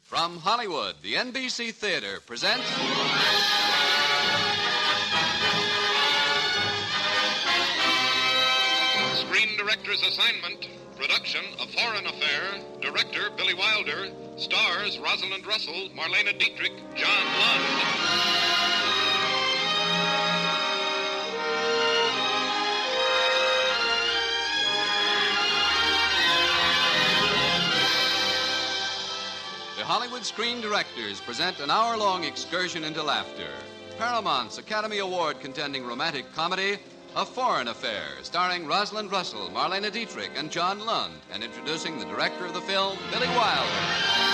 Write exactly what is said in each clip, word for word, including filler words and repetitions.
From Hollywood, the N B C Theater presents... Screen Director's Assignment. Production, A Foreign Affair. Director, Billy Wilder. Stars, Rosalind Russell, Marlena Dietrich, John Lund. Hollywood Screen Directors present an hour-long excursion into laughter. Paramount's Academy Award-contending romantic comedy, A Foreign Affair, starring Rosalind Russell, Marlena Dietrich, and John Lund, and introducing the director of the film, Billy Wilder.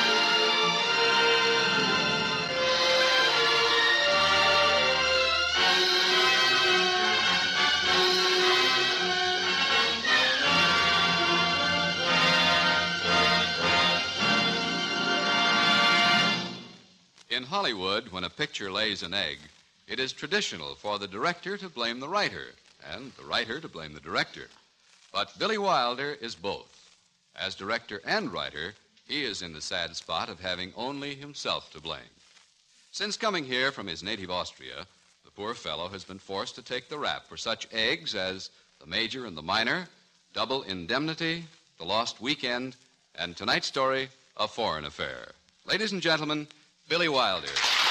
In Hollywood, when a picture lays an egg, it is traditional for the director to blame the writer and the writer to blame the director. But Billy Wilder is both. As director and writer, he is in the sad spot of having only himself to blame. Since coming here from his native Austria, the poor fellow has been forced to take the rap for such eggs as The Major and the Minor, Double Indemnity, The Lost Weekend, and tonight's story, A Foreign Affair. Ladies and gentlemen, Billy Wilder.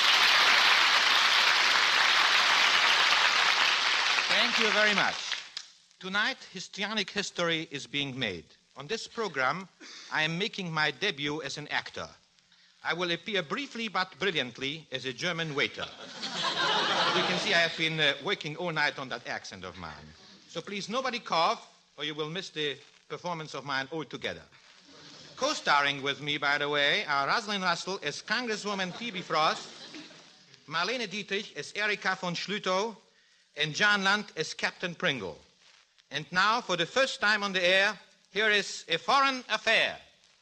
Thank you very much. Tonight, histrionic history is being made. On this program, I am making my debut as an actor. I will appear briefly but brilliantly as a German waiter. You can see I have been uh, working all night on that accent of mine. So please, nobody cough, or you will miss the performance of mine altogether. Co-starring with me, by the way, are Rosalind Russell as Congresswoman Phoebe Frost, Marlene Dietrich as Erika von Schlütow, and John Lund as Captain Pringle. And now, for the first time on the air, here is A Foreign Affair.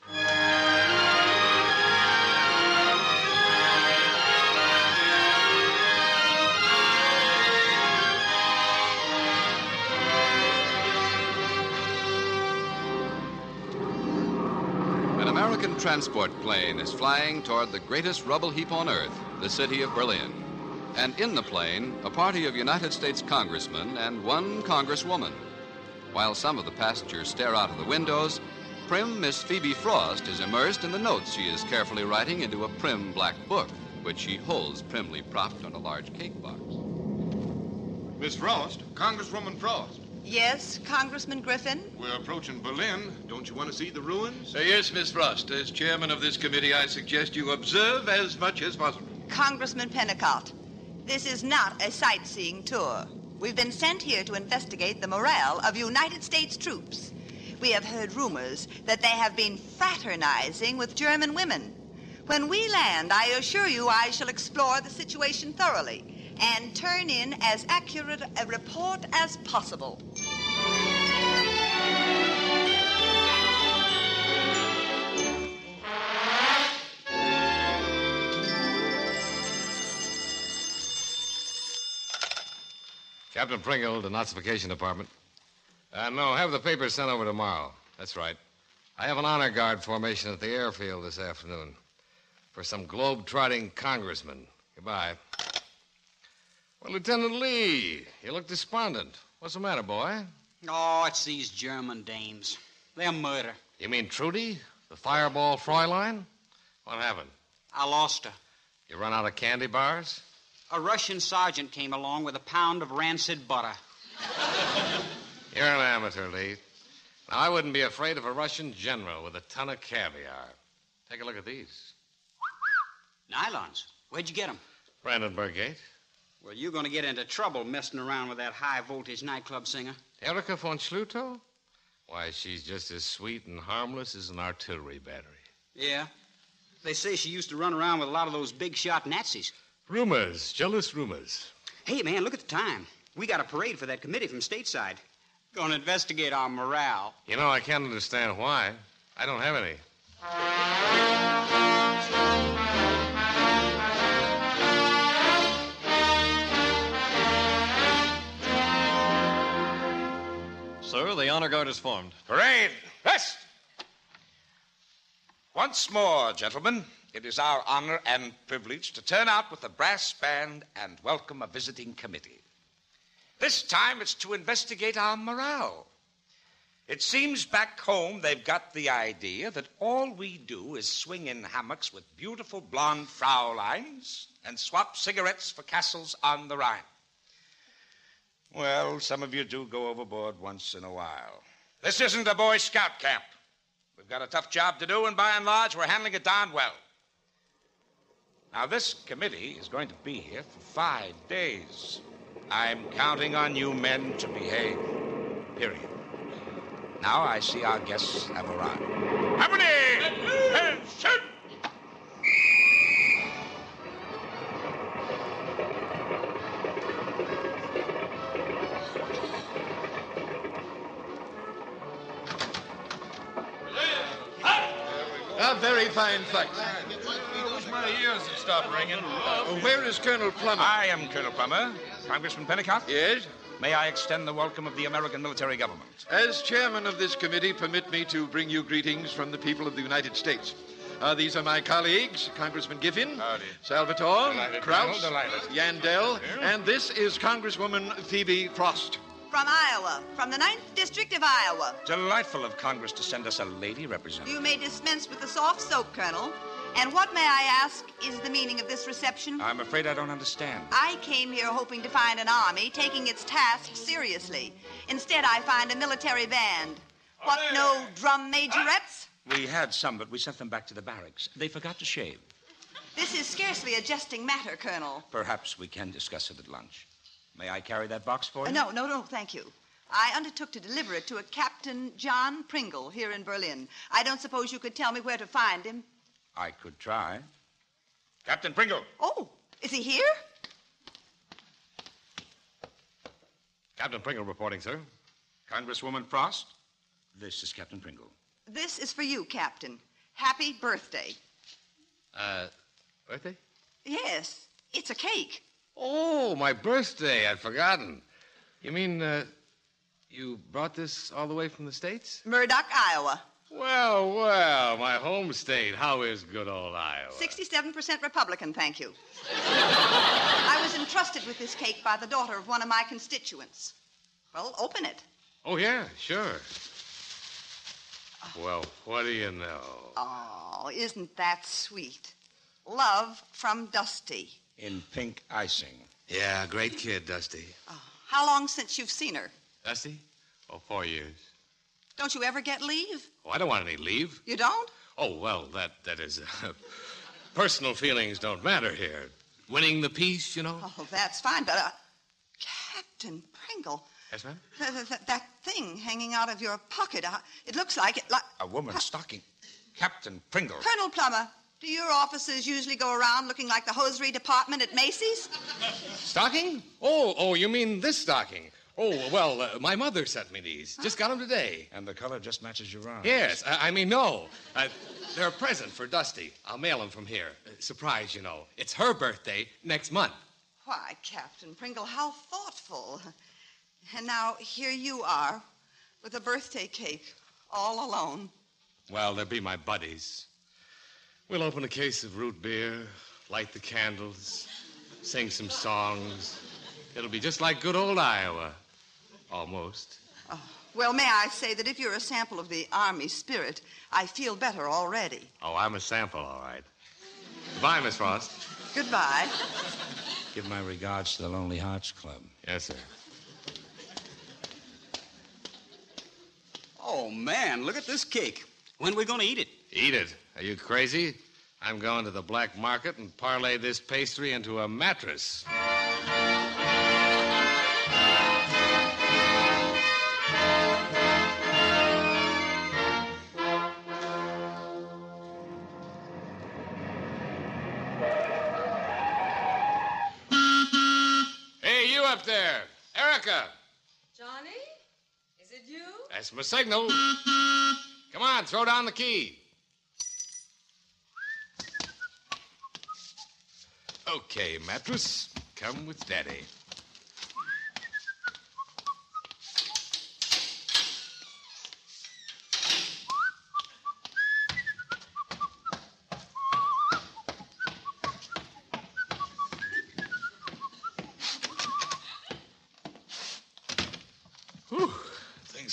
An American transport plane is flying toward the greatest rubble heap on earth, the city of Berlin. And in the plane, a party of United States congressmen and one congresswoman. While some of the passengers stare out of the windows, prim Miss Phoebe Frost is immersed in the notes she is carefully writing into a prim black book, which she holds primly propped on a large cake box. Miss Frost, Congresswoman Frost. Yes, Congressman Griffin? We're approaching Berlin. Don't you want to see the ruins? Uh, yes, Miss Frost. As chairman of this committee, I suggest you observe as much as possible. Congressman Pennicott, this is not a sightseeing tour. We've been sent here to investigate the morale of United States troops. We have heard rumors that they have been fraternizing with German women. When we land, I assure you I shall explore the situation thoroughly and turn in as accurate a report as possible. Captain Pringle, the Notification Department. Uh, no, have the papers sent over tomorrow. That's right. I have an honor guard formation at the airfield this afternoon for some globe-trotting congressman. Goodbye. Well, Lieutenant Lee, you look despondent. What's the matter, boy? Oh, it's these German dames. They're murder. You mean Trudy, the fireball Fräulein? What happened? I lost her. You run out of candy bars? A Russian sergeant came along with a pound of rancid butter. You're an amateur, Lee. Now, I wouldn't be afraid of a Russian general with a ton of caviar. Take a look at these. Nylons. Where'd you get them? Brandenburg Gate. Well, you're going to get into trouble messing around with that high-voltage nightclub singer. Erika von Schlütow? Why, she's just as sweet and harmless as an artillery battery. Yeah. They say she used to run around with a lot of those big-shot Nazis. Rumors, jealous rumors. Hey, man, look at the time. We got a parade for that committee from stateside. Going to investigate our morale. You know, I can't understand why. I don't have any. Sir, the honor guard is formed. Parade! Rest! What Once more, gentlemen, it is our honor and privilege to turn out with the brass band and welcome a visiting committee. This time it's to investigate our morale. It seems back home they've got the idea that all we do is swing in hammocks with beautiful blonde Fraulines and swap cigarettes for castles on the Rhine. Well, some of you do go overboard once in a while. This isn't a Boy Scout camp. We've got a tough job to do, and by and large, we're handling it darn well. Now, this committee is going to be here for five days. I'm counting on you men to behave. Period. Now I see our guests have arrived. Company! Attention! A very fine fight. It was my ears that stopped ringing. Uh, where is Colonel Plummer? I am Colonel Plummer. Congressman Pennicott? Yes? May I extend the welcome of the American military government? As chairman of this committee, permit me to bring you greetings from the people of the United States. Uh, these are my colleagues, Congressman Giffin, Howdy. Salvatore, Delighted, Krauss, Colonel, delighted. Yandel, and this is Congresswoman Phoebe Frost. From Iowa, from the ninth District of Iowa. Delightful of Congress to send us a lady representative. You may dispense with the soft soap, Colonel. And what, may I ask, is the meaning of this reception? I'm afraid I don't understand. I came here hoping to find an army taking its task seriously. Instead, I find a military band. What, no drum majorettes? We had some, but we sent them back to the barracks. They forgot to shave. This is scarcely a jesting matter, Colonel. Perhaps we can discuss it at lunch. May I carry that box for you? Uh, no, no, no, thank you. I undertook to deliver it to a Captain John Pringle here in Berlin. I don't suppose you could tell me where to find him? I could try. Captain Pringle. Oh, is he here? Captain Pringle reporting, sir. Congresswoman Frost, this is Captain Pringle. This is for you, Captain. Happy birthday. Uh, birthday? Yes, it's a cake. Oh, my birthday. I'd forgotten. You mean, uh, you brought this all the way from the States? Murdoch, Iowa. Well, well, my home state. How is good old Iowa? sixty-seven percent Republican, thank you. I was entrusted with this cake by the daughter of one of my constituents. Well, open it. Oh, yeah, sure. Well, what do you know? Oh, isn't that sweet? Love from Dusty. In pink icing. Yeah, great kid, Dusty. Oh, how long since you've seen her? Dusty? Oh, four years. Don't you ever get leave? Oh, I don't want any leave. You don't? Oh, well, that, that is... Uh, personal feelings don't matter here. Winning the peace, you know? Oh, that's fine, but, uh, Captain Pringle... Yes, ma'am? Th- th- th- that thing hanging out of your pocket, uh, it looks like it... Like... A woman's stocking. Captain Pringle. Colonel Plummer, do your officers usually go around looking like the hosiery department at Macy's? Stocking? Oh, oh, you mean this stocking? Oh, well, uh, my mother sent me these. Just got them today. And the color just matches your arm. Yes, I, I mean, no. Uh, they're a present for Dusty. I'll mail them from here. Uh, surprise, you know. It's her birthday next month. Why, Captain Pringle, how thoughtful. And now here you are with a birthday cake all alone. Well, they'll be my buddies. We'll open a case of root beer, light the candles, sing some songs. It'll be just like good old Iowa. Almost. Oh, well, may I say that if you're a sample of the Army spirit, I feel better already. Oh, I'm a sample, all right. Goodbye, Miss Frost. Goodbye. Give my regards to the Lonely Hearts Club. Yes, sir. Oh, man, look at this cake. When are we going to eat it? Eat it. Are you crazy? I'm going to the black market and parlay this pastry into a mattress. Hey, you up there. Erica. Johnny? Is it you? That's my signal. Come on, throw down the key. Okay, mattress, come with Daddy.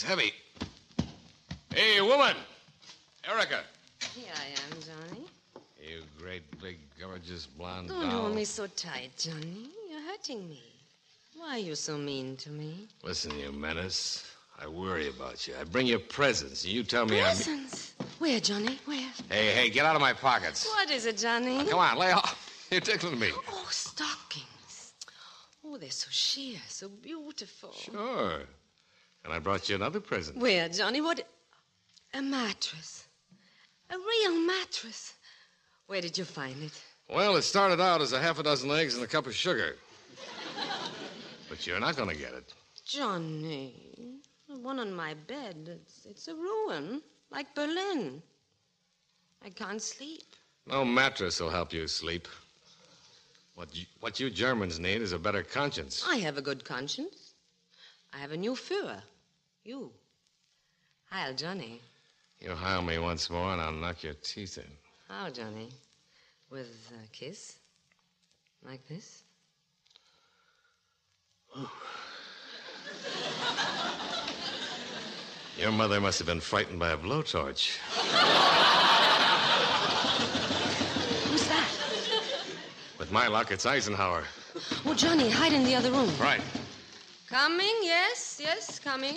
thing's heavy. Hey, woman! Erica! Here I am, Johnny. You great, big, gorgeous blonde Don't doll. hold me so tight, Johnny. You're hurting me. Why are you so mean to me? Listen, you menace. I worry about you. I bring you presents, and you tell me Presents? Where, Johnny? Where? I'm... Hey, hey, get out of my pockets. What is it, Johnny? Now, come on, lay off. You're tickling me. Oh, stockings. Oh, they're so sheer, so beautiful. Sure. And I brought you another present. Where, Johnny? What? A mattress. A real mattress. Where did you find it? Well, it started out as a half a dozen eggs and a cup of sugar. But you're not going to get it. Johnny, the one on my bed, it's, it's a ruin, like Berlin. I can't sleep. No mattress will help you sleep. What you, what you Germans need is a better conscience. I have a good conscience. I have a new Führer. You. Heil, Johnny. You heil me once more, and I'll knock your teeth in. How, Johnny? With a kiss? Like this? Your mother must have been frightened by a blowtorch. Who's that? With my luck, it's Eisenhower. Oh, Johnny, hide in the other room. Right. Coming, yes, yes, coming.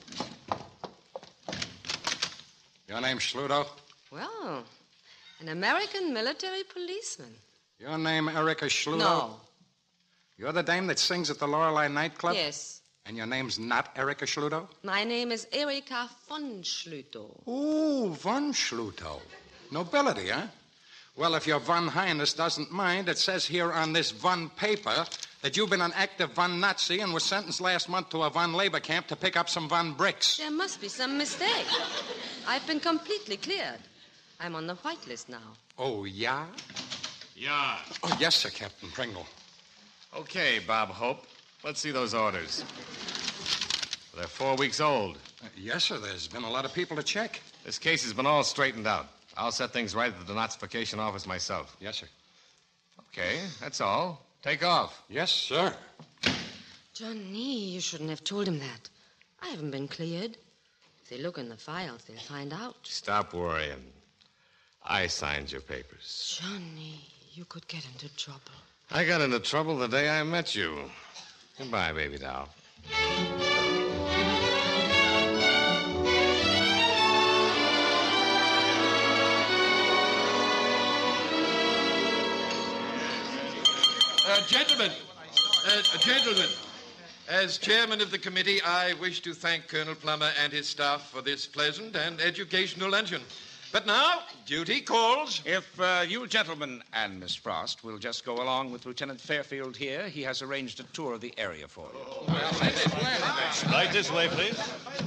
Your name's Schluto? Well, an American military policeman. Your name Erica Schluto? No. You're the dame that sings at the Lorelei nightclub? Yes. And your name's not Erica Schluto? My name is Erika von Schluto. Ooh, von Schluto. Nobility, huh? Well, if your Von Highness doesn't mind, it says here on this Von paper that you've been an active Von Nazi and was sentenced last month to a Von labor camp to pick up some Von bricks. There must be some mistake. I've been completely cleared. I'm on the white list now. Oh, yeah? Yeah. Oh, yes, sir, Captain Pringle. Okay, Bob Hope. Let's see those orders. They're four weeks old. Uh, yes, sir. There's been a lot of people to check. This case has been all straightened out. I'll set things right at the denazification office myself. Yes, sir. Okay, that's all. Take off. Yes, sir. Johnny, you shouldn't have told him that. I haven't been cleared. If they look in the files, they'll find out. Stop worrying. I signed your papers. Johnny, you could get into trouble. I got into trouble the day I met you. Goodbye, baby doll. Uh, gentlemen, uh, gentlemen, as chairman of the committee, I wish to thank Colonel Plummer and his staff for this pleasant and educational luncheon. But now, duty calls. If uh, you gentlemen and Miss Frost will just go along with Lieutenant Fairfield here, he has arranged a tour of the area for you. Right this way, please.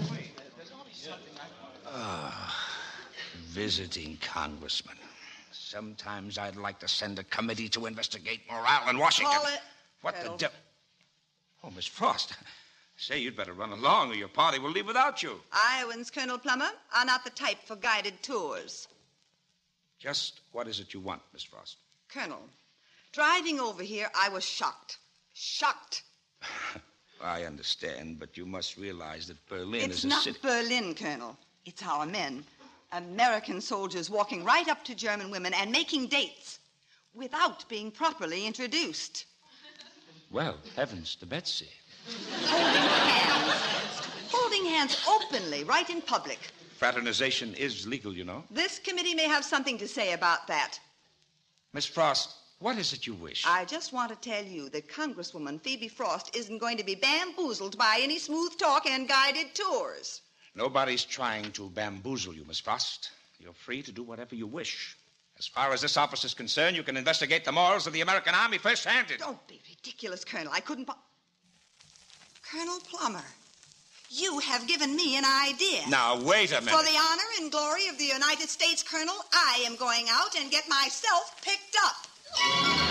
Ah, visiting congressman. Sometimes I'd like to send a committee to investigate morale in Washington. Call it. What Colonel. the devil? Oh, Miss Frost. Say, you'd better run along or your party will leave without you. Iowans, Colonel Plummer, are not the type for guided tours. Just what is it you want, Miss Frost? Colonel, driving over here, I was shocked. Shocked. I understand, but you must realize that Berlin It's is a not city... Berlin, Colonel. It's our men. American soldiers walking right up to German women and making dates without being properly introduced. Well, heavens to Betsy. Holding hands. Holding hands openly, right in public. Fraternization is legal, you know. This committee may have something to say about that. Miss Frost, what is it you wish? I just want to tell you that Congresswoman Phoebe Frost isn't going to be bamboozled by any smooth talk and guided tours. Nobody's trying to bamboozle you, Miss Frost. You're free to do whatever you wish. As far as this office is concerned, you can investigate the morals of the American Army first-handed. Don't be ridiculous, Colonel. I couldn't... Po- Colonel Plummer, you have given me an idea. Now, wait a minute. For the honor and glory of the United States, Colonel, I am going out and get myself picked up.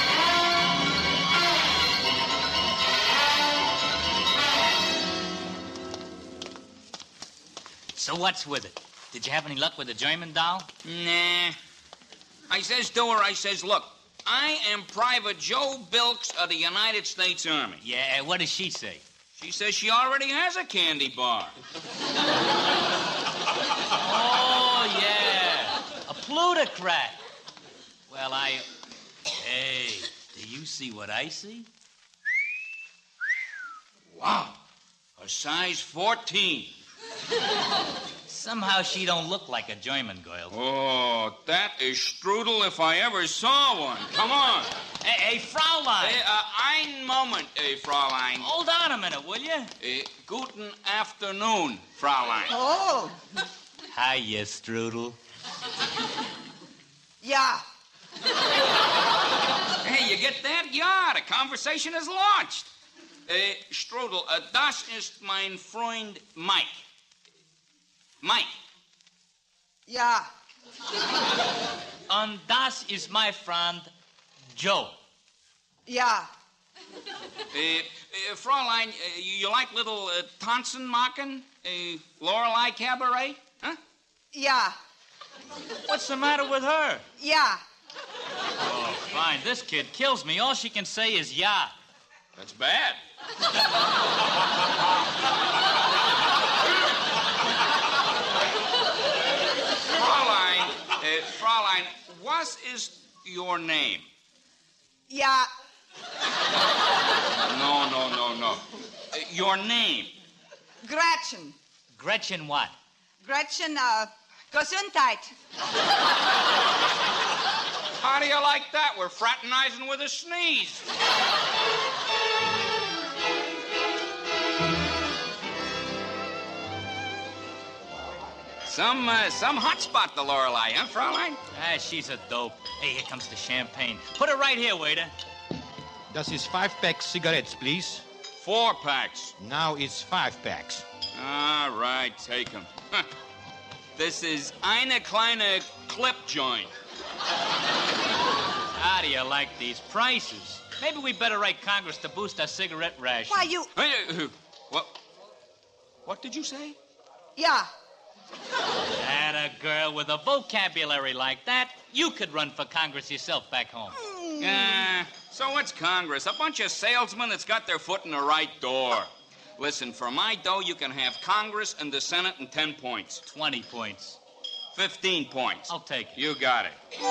So what's with it? Did you have any luck with the German doll? Nah. I says to her, I says, look, I am Private Joe Bilks of the United States Army. Yeah, what does she say? She says she already has a candy bar. Oh, yeah. A plutocrat. Well, I... Hey, do you see what I see? Wow. A size fourteen. Somehow she don't look like a German girl. Oh, that is strudel if I ever saw one. Come on. Hey, hey, Fraulein. Hey, uh, ein Moment, eh, Fraulein. Hold on a minute, will you? Uh, guten afternoon, Fraulein. Oh. Hiya, Strudel. Yeah. Hey, you get that? Yeah, the conversation is launched. Uh, Strudel, uh, das ist mein Freund Mike. Mike. Yeah. And das is my friend, Joe. Yeah. Uh, uh, Fraulein, uh, you, you like little uh, Tanzenmachen? Uh, Lorelei Cabaret? Huh? Yeah. What's the matter with her? Yeah. Oh, fine. This kid kills me. All she can say is yeah. That's bad. Fraulein, uh, Fraulein, what is your name? Yeah. No, no, no, no. Uh, your name? Gretchen. Gretchen what? Gretchen, uh, Gesundheit. How do you like that? We're fraternizing with a sneeze. Some, uh, some hot spot, the Lorelei, huh, Fraulein? Ah, she's a dope. Hey, here comes the champagne. Put it right here, waiter. Das ist five packs cigarettes, please. Four packs. Now it's five packs. All right, take them. This is eine kleine clip joint. How do you like these prices? Maybe we better write Congress to boost our cigarette ration. Why, you... Hey, uh, what? What did you say? Yeah. That a girl with a vocabulary like that, you could run for Congress yourself back home. Uh, so what's Congress? A bunch of salesmen that's got their foot in the right door. Listen, for my dough, you can have Congress and the Senate in ten points. Twenty points. Fifteen points. I'll take it. You got it.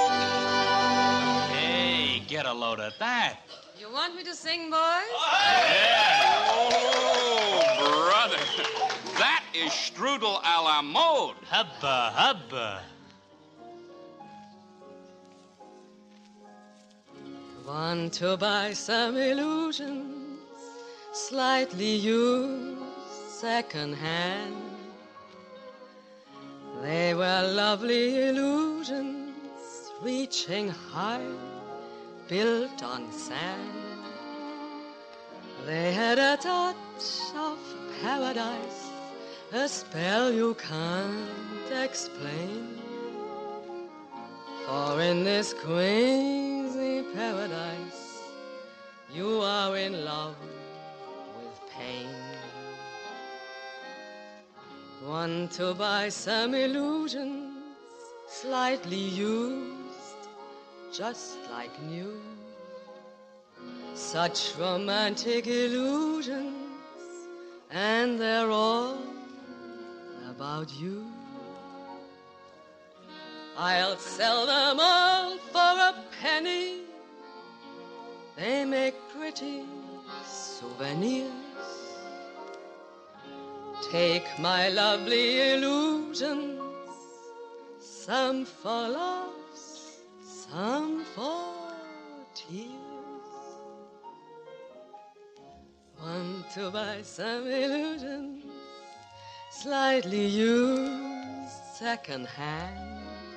Hey, get a load of that. You want me to sing, boys? Yeah. Oh, brother. That is strudel a la mode. Hubba, hubba. Want to buy some illusions, slightly used, second-hand. They were lovely illusions, reaching high, built on sand. They had a touch of paradise, a spell you can't explain. For in this crazy paradise, you are in love with pain. Want to buy some illusions, slightly used, just like new. Such romantic illusions, and they're all about you. I'll sell them all for a penny. They make pretty souvenirs. Take my lovely illusions, some for laughs, some for tears. Want to buy some illusions, slightly used, second-hand.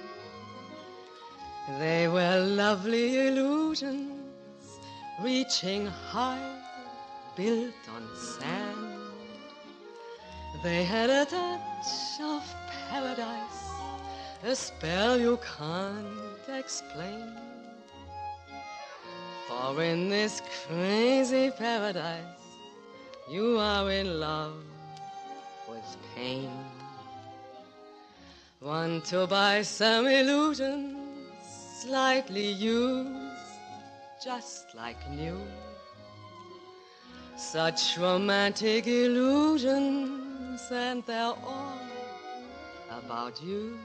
They were lovely illusions, reaching high, built on sand. They had a touch of paradise, a spell you can't explain. For in this crazy paradise, you are in love with pain. Want to buy some illusions, slightly used, just like new. Such romantic illusions, and they're all about you.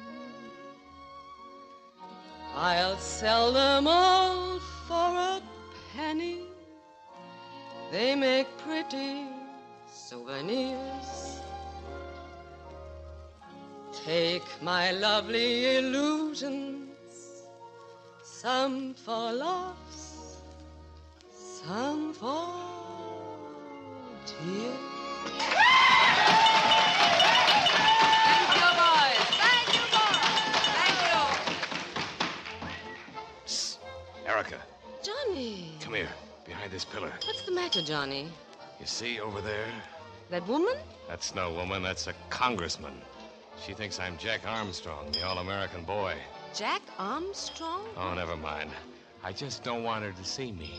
I'll sell them all for a penny. They make pretty souvenirs. Take my lovely illusions, some for laughs, some for tears. Thank you, boys. Thank you, boys. Thank you. Psst. Erica, Johnny. come here. Behind this pillar. What's the matter, Johnny? You see over there? That woman? That's no woman. That's a congressman. She thinks I'm Jack Armstrong, the all-American boy. Jack Armstrong? Oh, never mind. I just don't want her to see me.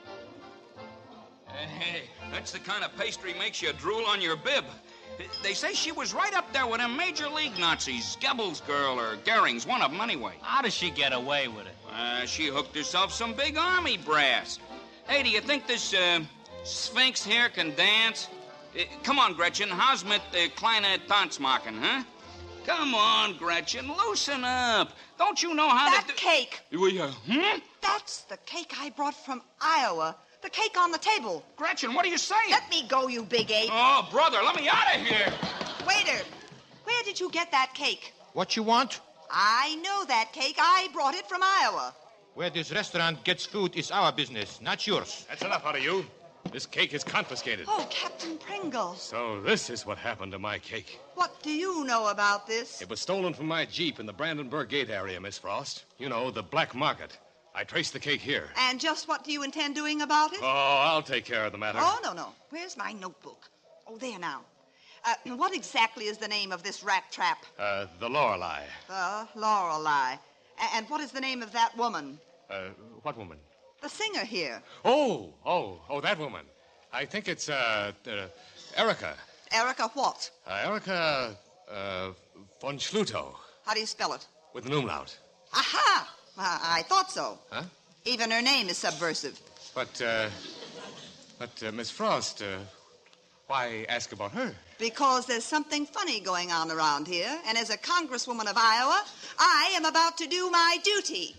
Hey, that's the kind of pastry makes you drool on your bib. They say she was right up there with them major league Nazis. Goebbels girl or Goering's, one of them anyway. How does she get away with it? Uh, she hooked herself some big army brass. Hey, do you think this uh, Sphinx here can dance? Uh, come on, Gretchen. How's mit uh, kleine Tanzmachen, huh? Come on, Gretchen. Loosen up. Don't you know how that to do... cake. Well, yeah, hmm? That's the cake I brought from Iowa. The cake on the table. Gretchen, what are you saying? Let me go, you big ape. Oh, brother, let me out of here. Waiter, where did you get that cake? What you want? I know that cake. I brought it from Iowa. Where this restaurant gets food is our business, not yours. That's enough out of you. This cake is confiscated. Oh, Captain Pringle. So this is what happened to my cake. What do you know about this? It was stolen from my Jeep in the Brandenburg Gate area, Miss Frost. You know, the black market. I traced the cake here. And just what do you intend doing about it? Oh, I'll take care of the matter. Oh, no, no. Where's my notebook? Oh, there now. Uh, what exactly is the name of this rat trap? Uh, the Lorelei. The Lorelei. A- and what is the name of that woman? Uh, what woman? The singer here. Oh, oh, oh, that woman. I think it's, uh, uh Erica. Erica what? Uh, Erica, uh, von Schlutow. How do you spell it? With an umlaut. Aha! Uh, I thought so. Huh? Even her name is subversive. But, uh, but, uh, Miss Frost, uh, why ask about her? Because there's something funny going on around here, and as a congresswoman of Iowa, I am about to do my duty.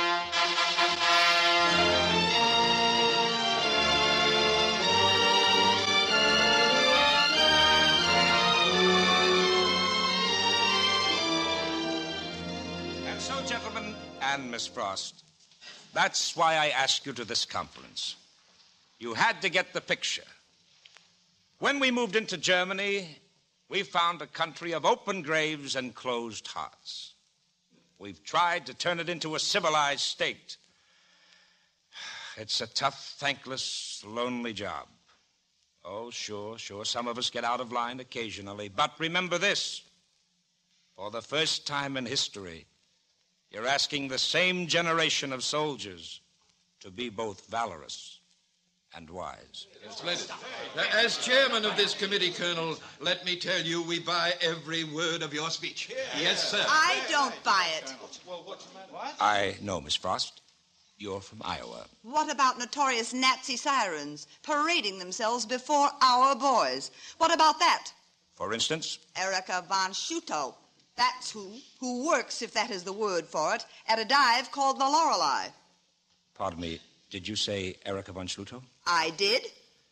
And so, gentlemen and Miss Frost, that's why I asked you to this conference. You had to get the picture. When we moved into Germany, we found a country of open graves and closed hearts. We've tried to turn it into a civilized state. It's a tough, thankless, lonely job. Oh, sure, sure, some of us get out of line occasionally. But remember this. For the first time in history, you're asking the same generation of soldiers to be both valorous and wise. Splendid. Uh, as chairman of this committee, Colonel, let me tell you we buy every word of your speech. Yes, sir. I don't buy it. I know, Miss Frost. You're from Iowa. What about notorious Nazi sirens parading themselves before our boys? What about that? For instance? Erica von Schutow. That's who, who works, if that is the word for it, at a dive called the Lorelei. Pardon me, did you say Erica von Schlutow? I did.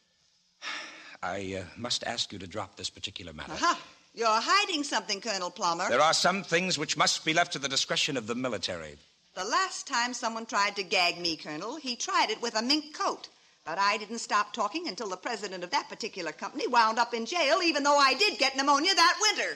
I uh, must ask you to drop this particular matter. Aha. You're hiding something, Colonel Plummer. There are some things which must be left to the discretion of the military. The last time someone tried to gag me, Colonel, he tried it with a mink coat. But I didn't stop talking until the president of that particular company wound up in jail, even though I did get pneumonia that winter.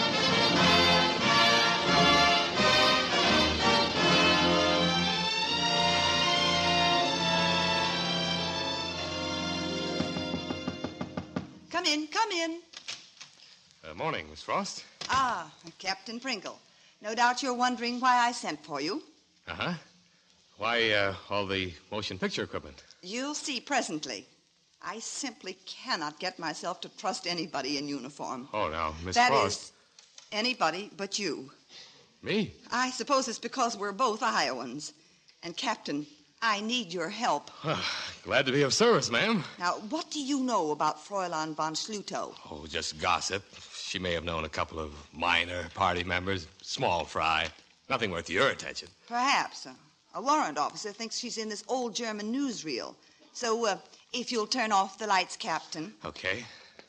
Come in, come in. Uh, morning, Miss Frost. Ah, Captain Pringle. No doubt you're wondering why I sent for you. Uh-huh. Why, uh, all the motion picture equipment? You'll see presently. I simply cannot get myself to trust anybody in uniform. Oh, now, Miss That Frost. is, anybody but you. Me? I suppose it's because we're both Iowans. And, Captain, I need your help. Glad to be of service, ma'am. Now, what do you know about Fräulein von Schlutow? Oh, just gossip. She may have known a couple of minor party members. Small fry. Nothing worth your attention. Perhaps. Uh, a warrant officer thinks she's in this old German newsreel. So, uh, if you'll turn off the lights, Captain. Okay.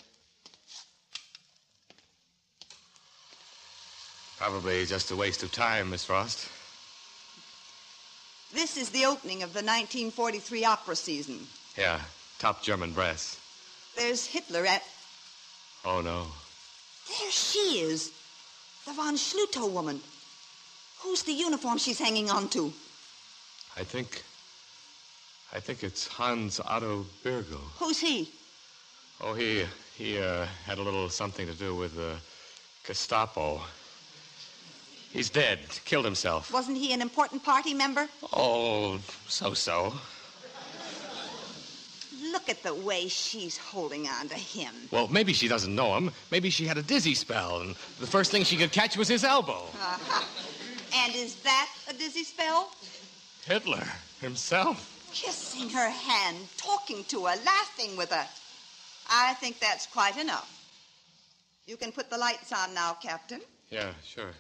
Probably just a waste of time, Miss Frost. This is the opening of the nineteen forty-three opera season. Yeah, top German brass. There's Hitler at... Oh, no. There she is. The von Schlutow woman. Who's the uniform she's hanging on to? I think... I think it's Hans Otto Birgel. Who's he? Oh, he... he, uh, had a little something to do with the Gestapo. He's dead. Killed himself. Wasn't he an important party member? Oh, so-so. Look at the way she's holding on to him. Well, maybe she doesn't know him. Maybe she had a dizzy spell, and the first thing she could catch was his elbow. Uh-huh. And is that a dizzy spell? Hitler himself. Kissing her hand, talking to her, laughing with her. I think that's quite enough. You can put the lights on now, Captain. Yeah, sure.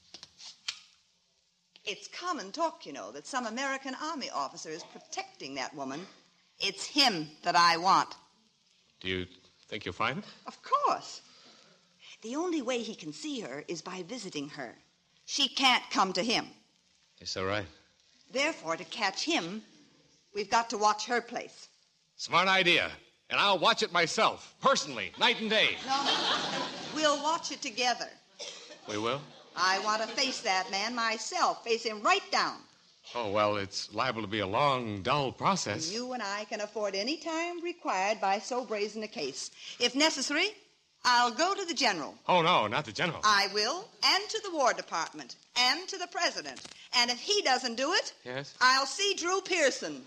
It's common talk, you know, that some American Army officer is protecting that woman. It's him that I want. Do you think you'll find it? Of course. The only way he can see her is by visiting her. She can't come to him. Is that right? Therefore, to catch him, we've got to watch her place. Smart idea. And I'll watch it myself, personally, night and day. No, we'll watch it together. We will? I want to face that man myself, face him right down. Oh, well, it's liable to be a long, dull process. You and I can afford any time required by so brazen a case. If necessary, I'll go to the general. Oh, no, not the general. I will, and to the War Department, and to the president. And if he doesn't do it, yes, I'll see Drew Pearson.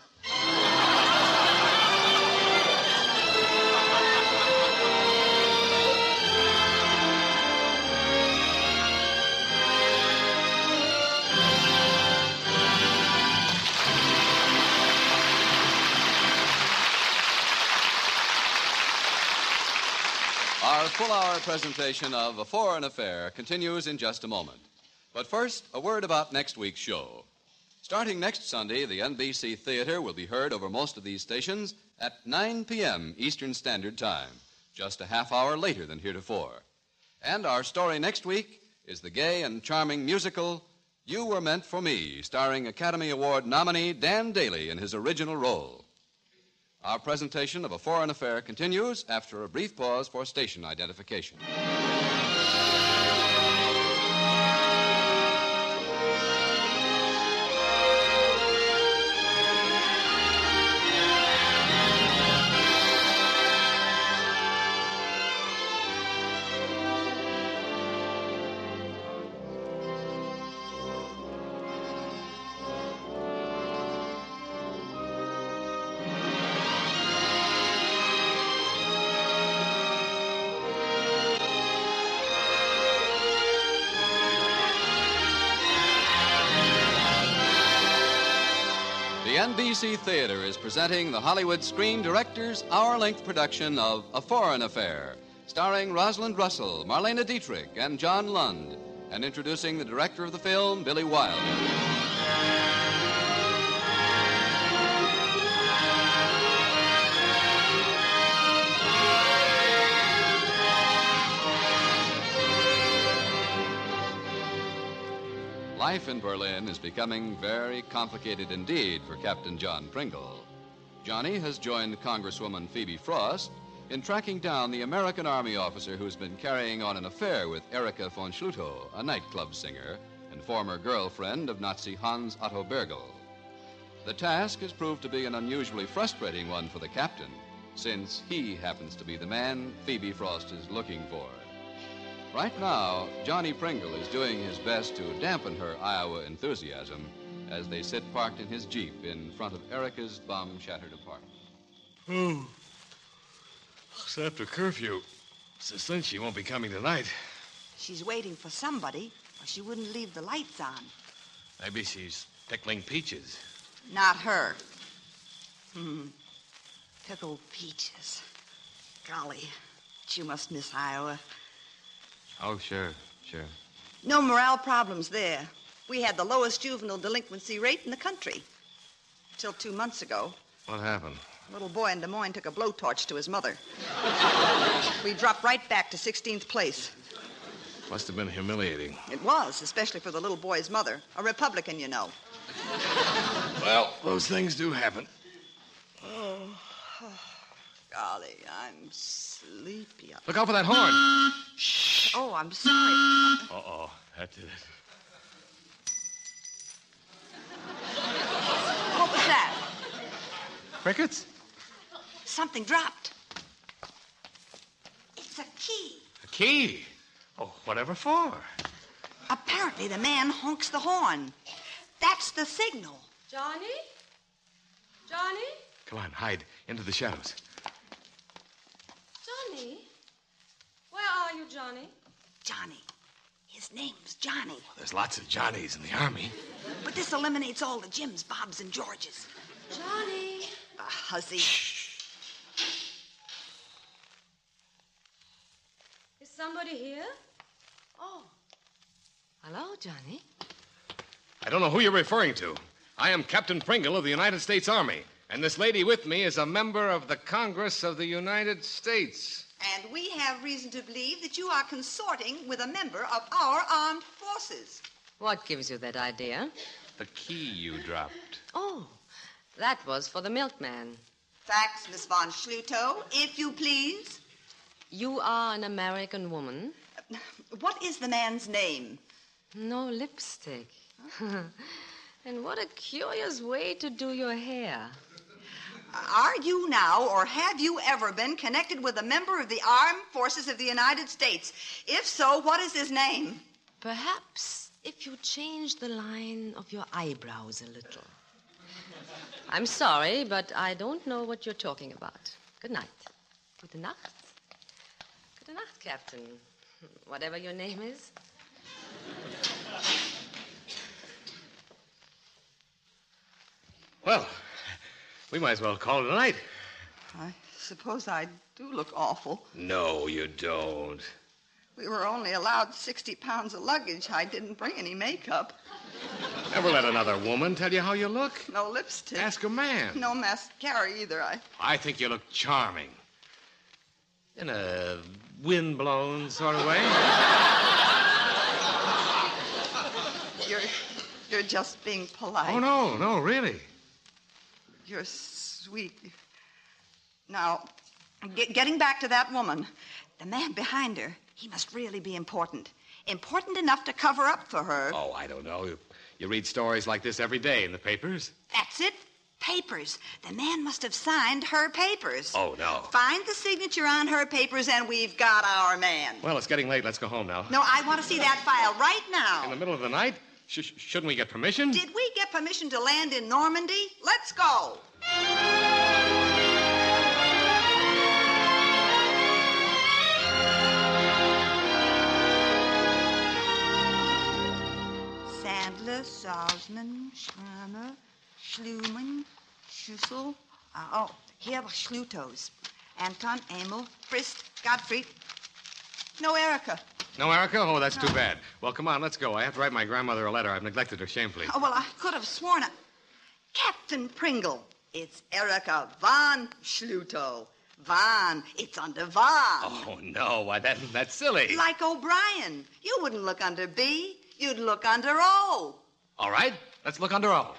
Our full-hour presentation of A Foreign Affair continues in just a moment. But first, a word about next week's show. Starting next Sunday, the N B C Theater will be heard over most of these stations at nine p.m. Eastern Standard Time, just a half hour later than heretofore. And our story next week is the gay and charming musical You Were Meant for Me, starring Academy Award nominee Dan Daly in his original role. Our presentation of A Foreign Affair continues after a brief pause for station identification. The N B C Theater is presenting the Hollywood Screen Directors' hour-length production of A Foreign Affair, starring Rosalind Russell, Marlene Dietrich, and John Lund, and introducing the director of the film, Billy Wilder. Life in Berlin is becoming very complicated indeed for Captain John Pringle. Johnny has joined Congresswoman Phoebe Frost in tracking down the American Army officer who's been carrying on an affair with Erika von Schlutow, a nightclub singer and former girlfriend of Nazi Hans Otto Birgel. The task has proved to be an unusually frustrating one for the captain, since he happens to be the man Phoebe Frost is looking for. Right now, Johnny Pringle is doing his best to dampen her Iowa enthusiasm as they sit parked in his Jeep in front of Erika's bomb-shattered apartment. Oh, it's after curfew. It's a cinch she won't be coming tonight. She's waiting for somebody, or she wouldn't leave the lights on. Maybe she's pickling peaches. Not her. Hmm. Pickled peaches. Golly, but you must miss Iowa. Oh, sure, sure. No morale problems there. We had the lowest juvenile delinquency rate in the country. Till two months ago. What happened? A little boy in Des Moines took a blowtorch to his mother. We dropped right back to sixteenth place. Must have been humiliating. It was, especially for the little boy's mother. A Republican, you know. Well, those things do happen. Oh, oh golly, I'm sleepy. Look out for that horn. Shh. Oh, I'm sorry. Uh-oh, that did it. What was that? Crickets? Something dropped. It's a key. A key? Oh, whatever for? Apparently the man honks the horn. That's the signal. Johnny? Johnny? Come on, hide into the shadows. Johnny? Where are you, Johnny? Johnny. His name's Johnny. There's lots of Johnnies in the Army. But this eliminates all the Jims, Bobs, and Georges. Johnny. A hussy. Is somebody here? Oh. Hello, Johnny. I don't know who you're referring to. I am Captain Pringle of the United States Army, and this lady with me is a member of the Congress of the United States. And we have reason to believe that you are consorting with a member of our armed forces. What gives you that idea? The key you dropped. Oh, that was for the milkman. Facts, Miss von Schluto, if you please. You are an American woman? What is the man's name? No lipstick. And what a curious way to do your hair. Are you now, or have you ever been connected with a member of the Armed Forces of the United States? If so, what is his name? Perhaps if you change the line of your eyebrows a little. I'm sorry, but I don't know what you're talking about. Good night. Gute Nacht. Gute Nacht, Captain. Whatever your name is. Well, we might as well call it a night. I suppose I do look awful. No, you don't. We were only allowed sixty pounds of luggage. I didn't bring any makeup. Never let another woman tell you how you look. No lipstick. Ask a man. No mascara either. I. I think you look charming. In a wind-blown sort of way. You're, you're just being polite. Oh, no, no, really. You're sweet. Now, get, getting back to that woman, the man behind her, he must really be important. Important enough to cover up for her. Oh, I don't know. You, you read stories like this every day in the papers. That's it. Papers. The man must have signed her papers. Oh, no. Find the signature on her papers, and we've got our man. Well, it's getting late. Let's go home now. No, I want to see that file right now. In the middle of the night? Sh- shouldn't we get permission? Did we get permission to land in Normandy? Let's go. Sandler, Salzman, Schramer, Schlumann, Schussel. Uh, oh, here were Schlutos. Anton, Emil, Frist, Gottfried. No Erica. No, Erica? Oh, that's no. Too bad. Well, come on, let's go. I have to write my grandmother a letter. I've neglected her shamefully. Oh, well, I could have sworn I... Captain Pringle. It's Erica von Schluto. Von. It's under von. Oh, no. Why, that, that's silly. Like O'Brien. You wouldn't look under B. You'd look under O. All right. Let's look under O.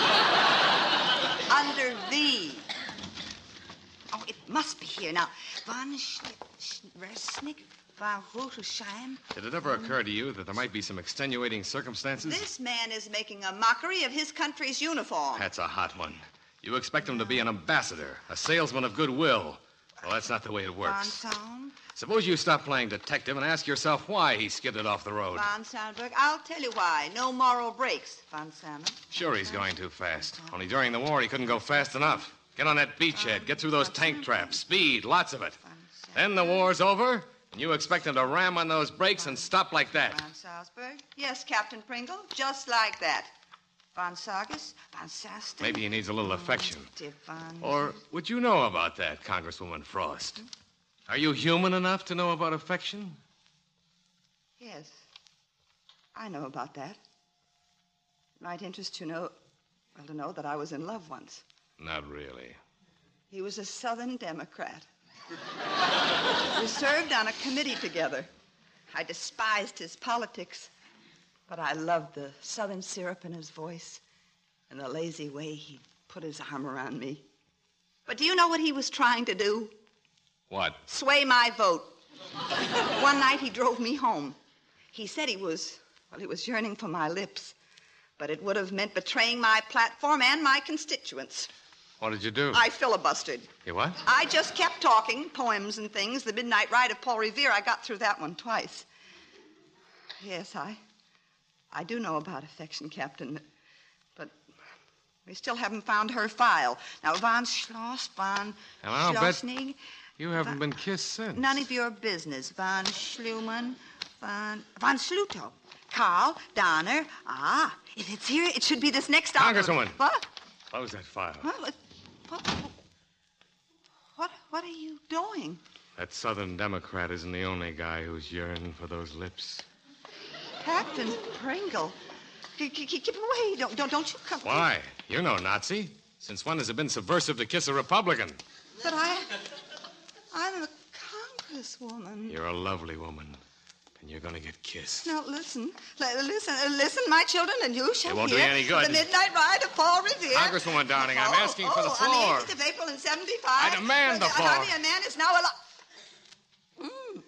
Under V. Oh, it must be here. Now, von Resnick, von Rotelsheim. Did it ever occur to you that there might be some extenuating circumstances? This man is making a mockery of his country's uniform. That's a hot one. You expect him to be an ambassador, a salesman of goodwill. Well, that's not the way it works. Von Suppose you stop playing detective and ask yourself why he skidded off the road. Von Soundberg, I'll tell you why. No moral breaks, Von Salmon. Sure, he's going too fast. Only during the war, he couldn't go fast enough. Get on that beachhead. Get through those tank traps. Speed, lots of it. Then the war's over, and you expect him to ram on those brakes and stop like that. Von Salzburg? Yes, Captain Pringle, just like that. Von Sargis, Von Saston. Maybe he needs a little affection. Devon. Or would you know about that, Congresswoman Frost? Are you human enough to know about affection? Yes. I know about that. It might interest you know, well, to know that I was in love once. Not really. He was a Southern Democrat. We served on a committee together. I despised his politics, but I loved the Southern syrup in his voice and the lazy way he put his arm around me. But do you know what he was trying to do? What? Sway my vote. One night he drove me home. He said he was, well, he was yearning for my lips, but it would have meant betraying my platform and my constituents. What did you do? I filibustered. You what? I just kept talking, poems and things. The Midnight Ride of Paul Revere, I got through that one twice. Yes, I I do know about affection, Captain, but we still haven't found her file. Now, von Schloss, von And I'll bet Schlossnig... you haven't been kissed since. None of your business. Von Schlumann, von... Von Schluto. Carl, Donner. Ah, if it's here, it should be this next... Congresswoman. What? Close that file. What? What? What, what are you doing? That Southern Democrat isn't the only guy who's yearning for those lips. Captain Pringle. Keep, keep, keep away. Don't, don't, don't you come... Why? You're no Nazi. Since when has it been subversive to kiss a Republican? But I... I'm a congresswoman. You're a lovely woman. And you're going to get kissed. Now, listen. L- listen, uh, listen, my children, and you shall It won't hear do you any good. the Midnight Ride of Paul Revere. Congresswoman Downing, I'm Oh, asking oh, for the floor. On the eighth of April in seventy-five. I demand the uh, floor. Javier Man is now alive. Mm.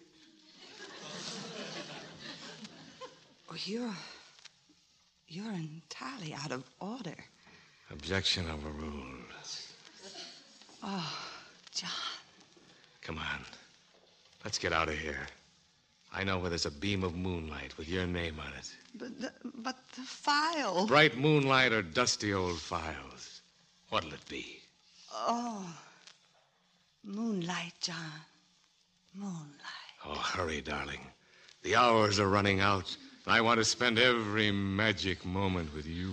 Oh, you're... You're entirely out of order. Objection overruled. Oh, John. Come on. Let's get out of here. I know where there's a beam of moonlight with your name on it. But the, but the file... Bright moonlight or dusty old files? What'll it be? Oh, moonlight, John. Moonlight. Oh, hurry, darling. The hours are running out, and I want to spend every magic moment with you.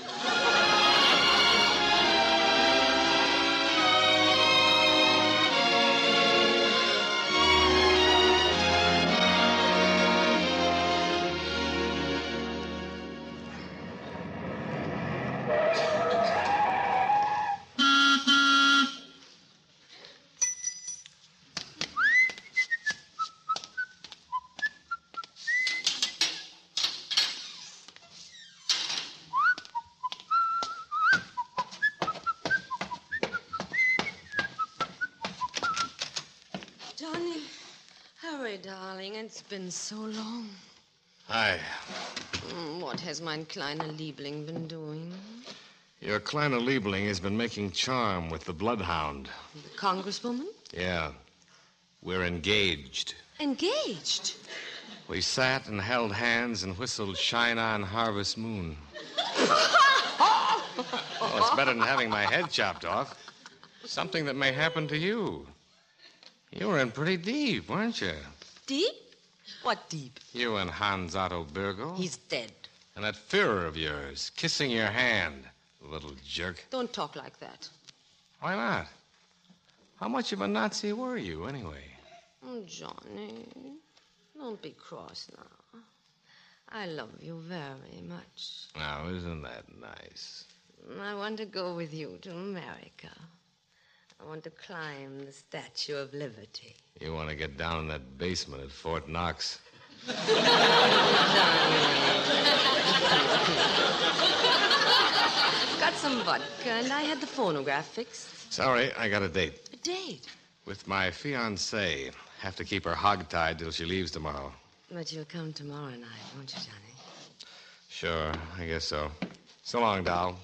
Johnny, hurry, darling. It's been so long. Hi. Mm, what has mein kleiner Liebling been doing? Your Kleiner Liebling has been making charm with the Bloodhound. The congresswoman? Yeah. We're engaged. Engaged? We sat and held hands and whistled Shine On Harvest Moon. Well, it's better than having my head chopped off. Something that may happen to you. You were in pretty deep, weren't you? Deep? What deep? You and Hans Otto Birgel. He's dead. And that Führer of yours, kissing your hand, little jerk. Don't talk like that. Why not? How much of a Nazi were you, anyway? Oh, Johnny, don't be cross now. I love you very much. Now, isn't that nice? I want to go with you to America. I want to climb the Statue of Liberty. You want to get down in that basement at Fort Knox. Got some vodka, and I had the phonograph fixed. Sorry, I got a date. A date? With my fiancée. Have to keep her hogtied till she leaves tomorrow. But you'll come tomorrow night, won't you, Johnny? Sure, I guess so. So long, doll.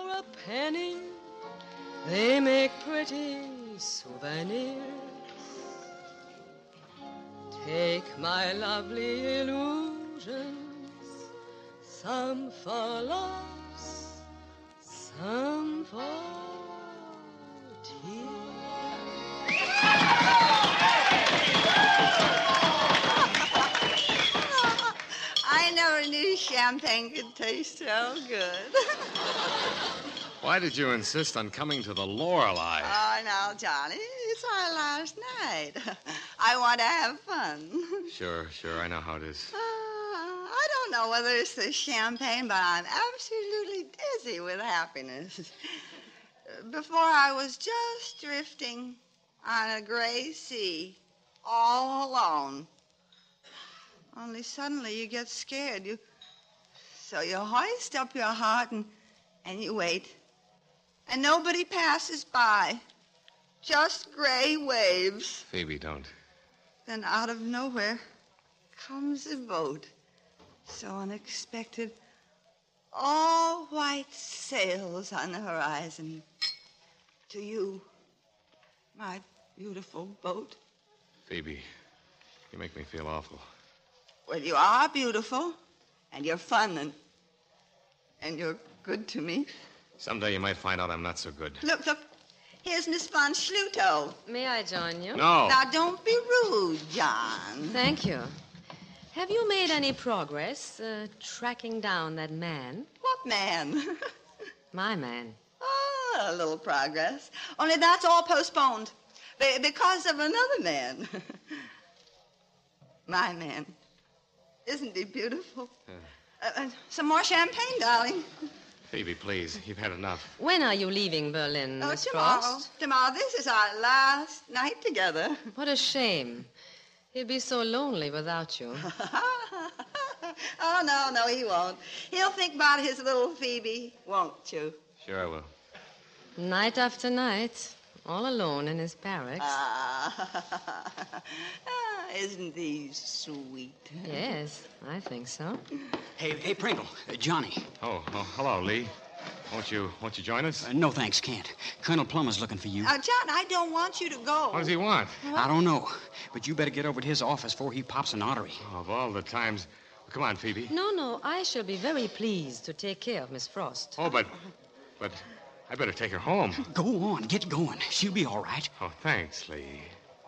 They make pretty souvenirs. Take my lovely illusions, some for loves, some for tears. I never knew champagne could taste so good. Why did you insist on coming to the Lorelei? Oh, now, Johnny, it's our last night. I want to have fun. Sure, sure. I know how it is. Uh, I don't know whether it's the champagne, but I'm absolutely dizzy with happiness. Before I was just drifting on a gray sea, all alone. Only suddenly you get scared. You, so you hoist up your heart and, and you wait. And nobody passes by. Just gray waves. Phoebe, don't. Then out of nowhere comes a boat. So unexpected. All white sails on the horizon. To you, my beautiful boat. Phoebe, you make me feel awful. Well, you are beautiful, and you're fun, and, and you're good to me. Someday you might find out I'm not so good. Look, look, here's Miss von Schluto. May I join you? No. Now, don't be rude, John. Thank you. Have you made any progress uh, tracking down that man? What man? My man. Oh, a little progress. Only that's all postponed be- because of another man. My man. Isn't he beautiful? Uh, uh, some more champagne, darling. Phoebe, please. You've had enough. When are you leaving Berlin, Oh, Miss tomorrow. Frost? Tomorrow. This is our last night together. What a shame. He'll be so lonely without you. Oh, no, no, he won't. He'll think about his little Phoebe, won't you? Sure I will. Night after night, all alone in his barracks. Ah, ah, isn't he sweet? Yes, I think so. Hey, hey, Pringle, uh, Johnny. Oh, oh, hello, Lee. Won't you, won't you join us? Uh, no, thanks, can't. Colonel Plummer's looking for you. Now, John, I don't want you to go. What does he want? I don't know, but you better get over to his office before he pops an artery. Oh, of all the times. Come on, Phoebe. No, no, I shall be very pleased to take care of Miss Frost. Oh, but, but I better take her home. Go on, get going. She'll be all right. Oh, thanks, Lee.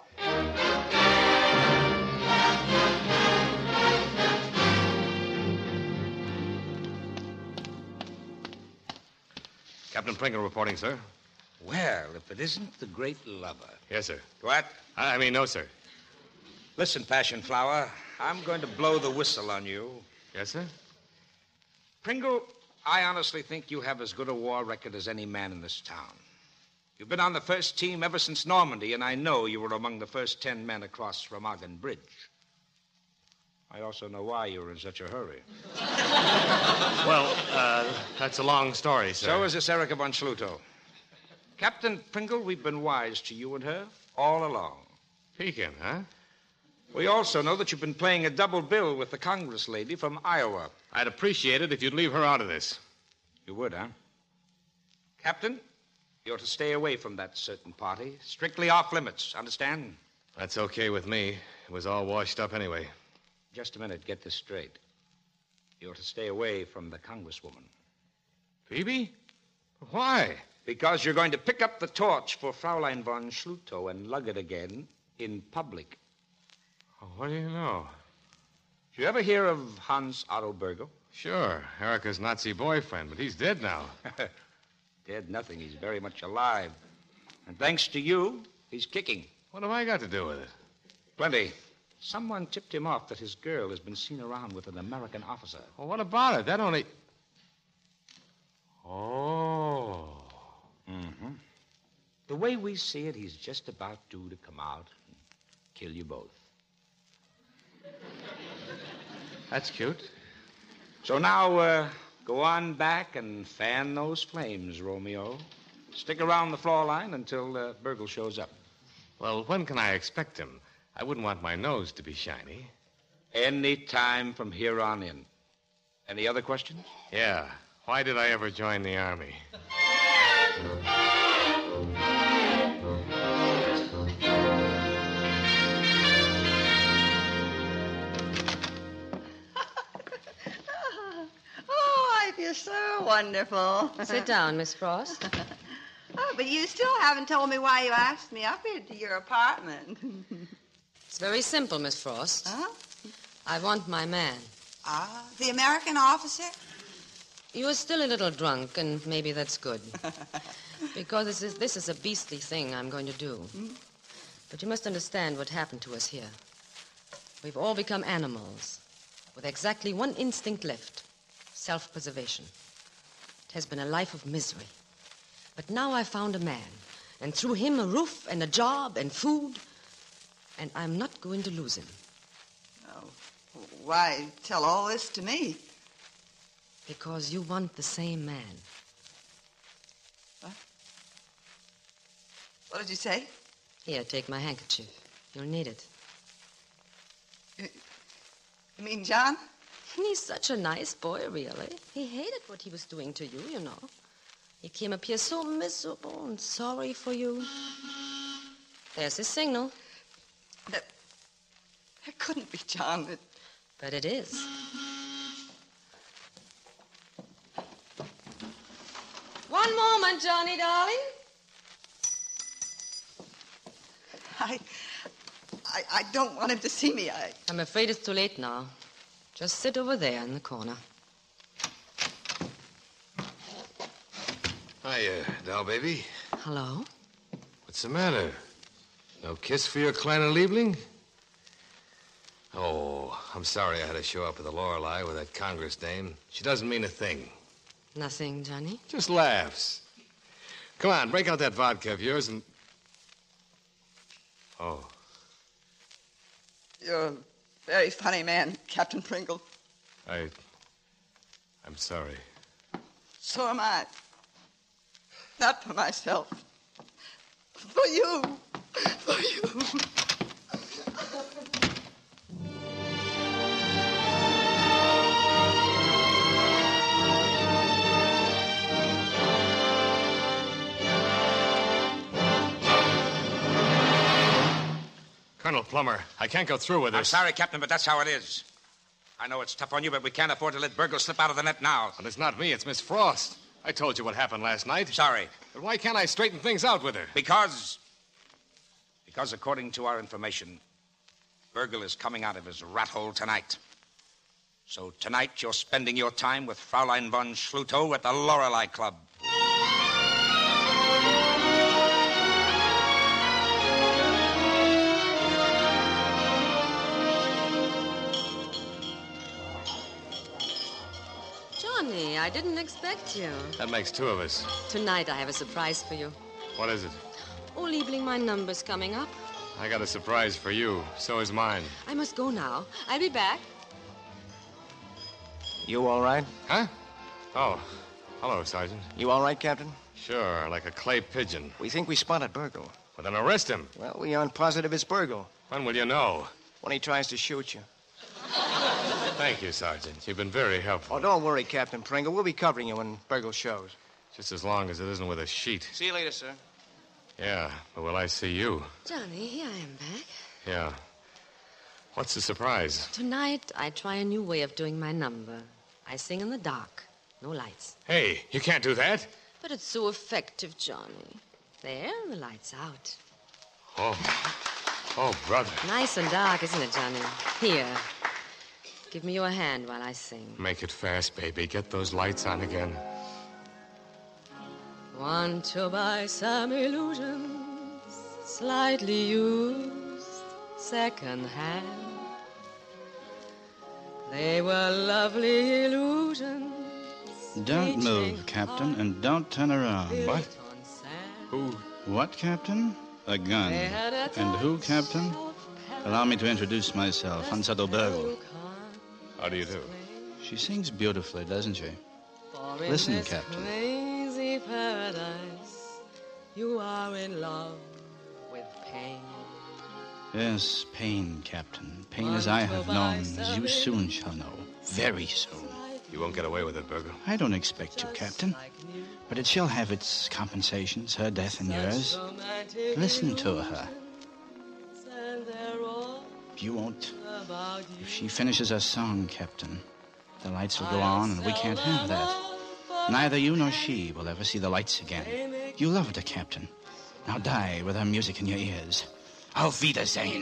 Captain Pringle reporting, sir. Well, if it isn't the great lover. Yes, sir. What? I mean, no, sir. Listen, Passion Flower, I'm going to blow the whistle on you. Yes, sir? Pringle, I honestly think you have as good a war record as any man in this town. You've been on the first team ever since Normandy, and I know you were among the first ten men across Remagen Bridge. I also know why you were in such a hurry. Well, uh, that's a long story, sir. So is this Erica von Schluto. Captain Pringle, we've been wise to you and her all along. Pekin, huh? We also know that you've been playing a double bill with the Congress lady from Iowa. I'd appreciate it if you'd leave her out of this. You would, huh? Captain, you're to stay away from that certain party. Strictly off limits, understand? That's okay with me. It was all washed up anyway. Just a minute, get this straight. You're to stay away from the Congresswoman. Phoebe? Why? Because you're going to pick up the torch for Fraulein von Schluto and lug it again in public. Oh, what do you know? Did you ever hear of Hans Otto Bergel? Sure, Erica's Nazi boyfriend, but he's dead now. Dead nothing. He's very much alive. And thanks to you, he's kicking. What have I got to do with it? Plenty. Someone tipped him off that his girl has been seen around with an American officer. Well, what about it? That only... Oh. Mm-hmm. The way we see it, he's just about due to come out and kill you both. That's cute. So now, uh, go on back and fan those flames, Romeo. Stick around the floor line until uh, Bergel shows up. Well, when can I expect him? I wouldn't want my nose to be shiny. Any time from here on in. Any other questions? Yeah. Why did I ever join the Army? you're so wonderful. Sit down, Miss Frost. Oh, but you still haven't told me why you asked me up here to your apartment. It's very simple, Miss Frost. Huh? I want my man. Ah, the American officer? You are still a little drunk, and maybe that's good. Because this is, this is a beastly thing I'm going to do. Hmm? But you must understand what happened to us here. We've all become animals, with exactly one instinct left, self-preservation. It has been a life of misery. But now I found a man, and through him a roof and a job and food, and I'm not going to lose him. Oh, why tell all this to me? Because you want the same man. What? What did you say? Here, take my handkerchief. You'll need it. You mean John? He's such a nice boy, really. He hated what he was doing to you, you know. He came up here so miserable and sorry for you. There's his signal. That, that couldn't be John. It... But it is. One moment, Johnny, darling. I, I, I don't want him to see me. I... I'm afraid it's too late now. Just sit over there in the corner. Hiya, doll baby. Hello? What's the matter? No kiss for your kleine Liebling? Oh, I'm sorry I had to show up at the Lorelei with that Congress dame. She doesn't mean a thing. Nothing, Johnny? Just laughs. Come on, break out that vodka of yours and... Oh. You're a very funny man, Captain Pringle. I... I'm sorry. So am I. Not for myself. For you. For you. Colonel Plummer, I can't go through with this. I'm sorry, Captain, but that's how it is. I know it's tough on you, but we can't afford to let Burgle slip out of the net now. Well, it's not me, it's Miss Frost. I told you what happened last night. Sorry. But why can't I straighten things out with her? Because... Because according to our information, Burgle is coming out of his rat hole tonight. So tonight you're spending your time with Fraulein von Schlutow at the Lorelei Club. Johnny, I didn't expect you. That makes two of us. Tonight I have a surprise for you. What is it? Oh, Liebling, my number's coming up. I got a surprise for you. So is mine. I must go now. I'll be back. You all right? Huh? Oh, hello, Sergeant. You all right, Captain? Sure, like a clay pigeon. We think we spotted Burgle. Well, then arrest him. Well, we aren't positive it's Burgle. When will you know? When he tries to shoot you. Thank you, Sergeant. You've been very helpful. Oh, don't worry, Captain Pringle. We'll be covering you when Burgle shows. Just as long as it isn't with a sheet. See you later, sir. Yeah, but will I see you? Johnny, here I am back. Yeah. What's the surprise? Tonight, I try a new way of doing my number. I sing in the dark. No lights. Hey, you can't do that. But it's so effective, Johnny. There, the light's out. Oh. Oh, brother. Nice and dark, isn't it, Johnny? Here. Give me your hand while I sing. Make it fast, baby. Get those lights on again. Want to buy some illusions, slightly used, second hand. They were lovely illusions. Don't move, Captain, and don't turn around. What? Who? What, Captain? A gun. And who, Captain? Allow me to introduce myself, Hansato Burgle. How do you do? She sings beautifully, doesn't she? Listen, Captain. Crazy paradise, you are in love with pain. Yes, pain, Captain. Pain as I have known, as you soon shall know. Very soon. You won't get away with it, Burgle. I don't expect to, Captain. But it shall have its compensations, her death and yours. Listen to her. You won't. If she finishes her song, Captain, the lights will go on, and we can't have that. Neither you nor she will ever see the lights again. You loved her, Captain. Now die with her music in your ears. Auf Wiedersehen.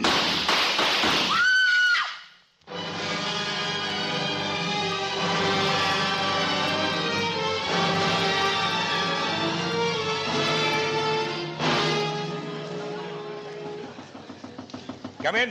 Come in.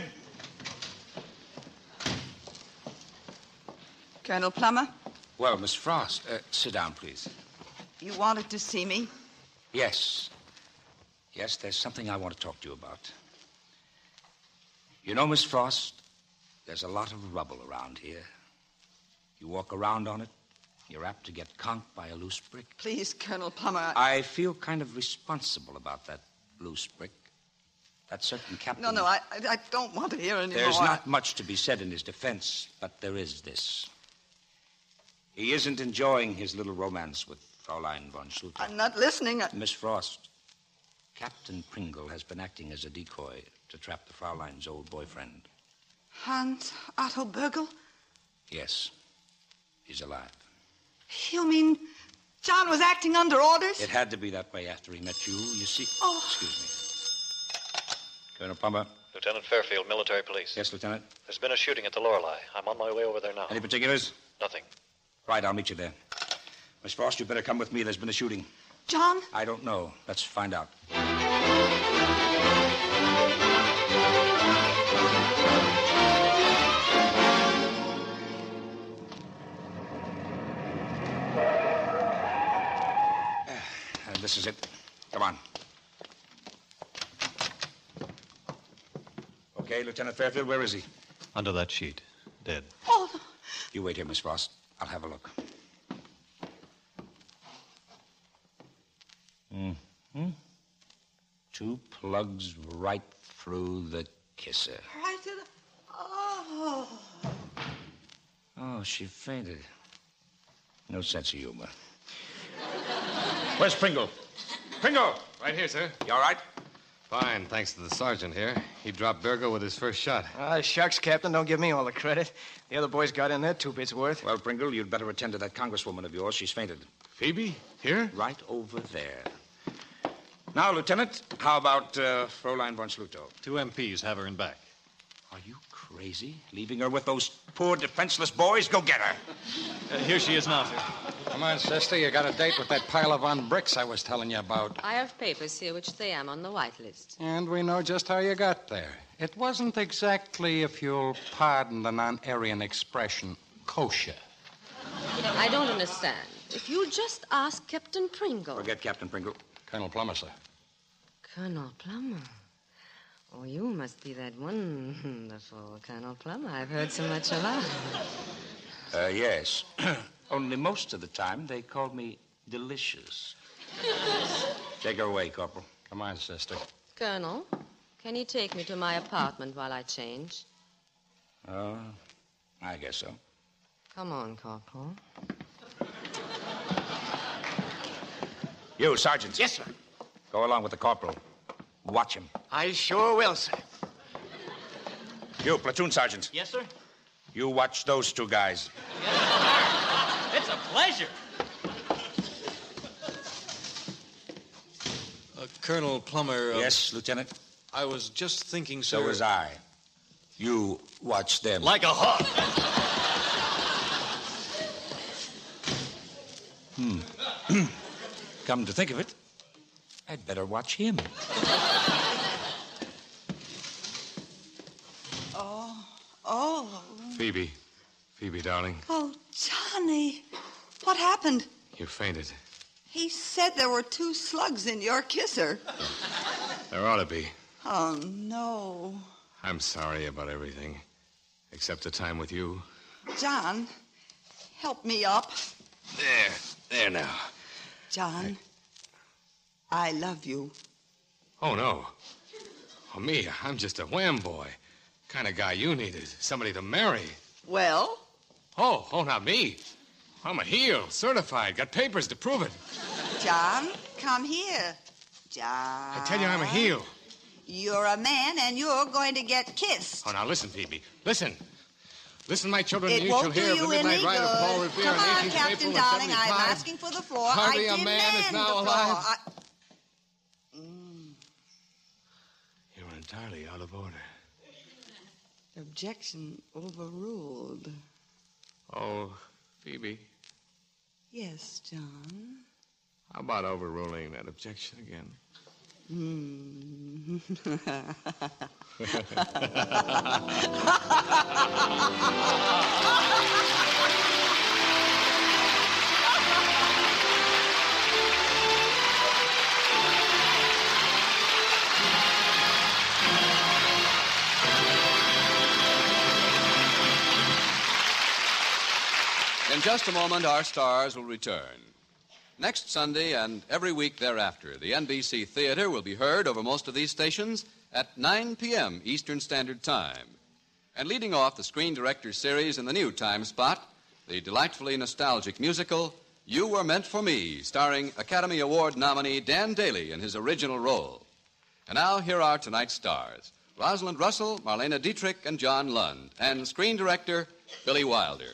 Colonel Plummer, Well, Miss Frost, uh, sit down, please. you wanted to see me? Yes. Yes, there's something I want to talk to you about. You know, Miss Frost, there's a lot of rubble around here. You walk around on it, you're apt to get conked by a loose brick. Please, Colonel Plummer. I feel kind of responsible about that loose brick. That certain captain... No, no, I, I, I don't want to hear anymore. There's not much to be said in his defense, but there is this. He isn't enjoying his little romance with Fraulein von Schluter. I'm not listening. I... Miss Frost, Captain Pringle has been acting as a decoy to trap the Fraulein's old boyfriend. Hans Otto Bergel? Yes, he's alive. You mean John was acting under orders? It had to be that way after he met you. You see... Oh. Excuse me. Colonel Plummer. Lieutenant Fairfield, military police. Yes, Lieutenant. There's been a shooting at the Lorelei. I'm on my way over there now. Any particulars? Nothing. Right, I'll meet you there. Miss Frost, you better come with me. There's been a shooting. John? I don't know. Let's find out. Uh, this is it. Come on. Okay, Lieutenant Fairfield, where is he? Under that sheet. Dead. Oh. You wait here, Miss Frost. I'll have a look. Mm-hmm. Two plugs right through the kisser. Right to the... Oh. Oh, she fainted. No sense of humor. Where's Pringle? Pringle! Right here, sir. You all right? Fine, thanks to the sergeant here. He dropped Bergo with his first shot. Ah, shucks, Captain. Don't give me all the credit. The other boys got in there two bits worth. Well, Pringle, you'd better attend to that congresswoman of yours. She's fainted. Phoebe? Here? Right over there. Now, Lieutenant, how about uh, Fraulein von Schluter? Two M Ps have her in back. Are you crazy? Leaving her with those poor, defenseless boys? Go get her. Uh, here she is now, sir. Come on, sister. You got a date with that pile of on bricks I was telling you about. I have papers here which say I'm on the white list. And we know just how you got there. It wasn't exactly, if you'll pardon the non-Aryan expression, kosher. I don't understand. If you just ask Captain Pringle. Forget Captain Pringle. Colonel Plummer, sir. Colonel Plummer. Oh, you must be that wonderful Colonel Plummer I've heard so much about. Uh, yes. Only most of the time they called me Delicious. Take her away, Corporal. Come on, sister. Colonel, can you take me to my apartment while I change? Oh, I guess so. Come on, Corporal. You, Sergeant. Yes, sir. Go along with the corporal. Watch him. I sure will, sir. You, platoon sergeant. Yes, sir? You watch those two guys. It's a pleasure. Uh, Colonel Plummer. Uh, yes, Lieutenant? I was just thinking, sir. So was I. You watch them. Like a hawk. Hmm. Come to think of it, I'd better watch him. Oh, oh. Phoebe. Phoebe, darling. Oh, Johnny. What happened? You fainted. He said there were two slugs in your kisser. There ought to be. Oh, no. I'm sorry about everything. Except the time with you. John, help me up. There. There now. John, I love you. Oh, no. Oh, me, I'm just a wham boy. Kind of guy you needed. Somebody to marry. Well? Oh, oh, not me. I'm a heel, certified, got papers to prove it. John, come here. John. I tell you, I'm a heel. You're a man, and you're going to get kissed. Oh, now listen, Phoebe. Listen. Listen, my children, It you won't shall do hear of you the midnight any ride of Paul good. Revere Come on on, eighteenth of Captain April of Darling, I'm seventy-five. asking for the floor. Hardly I a man is demand now the alive. floor. I... You're entirely out of order. Objection overruled. Oh, Phoebe, Yes, John. how about overruling that objection again? Hmm. In just a moment, our stars will return. Next Sunday and every week thereafter, the N B C Theater will be heard over most of these stations at nine p.m. Eastern Standard Time. And leading off the Screen Directors series in the new time spot, the delightfully nostalgic musical, You Were Meant for Me, starring Academy Award nominee Dan Daly in his original role. And now, here are tonight's stars: Rosalind Russell, Marlena Dietrich, and John Lund, and Screen Director Billy Wilder.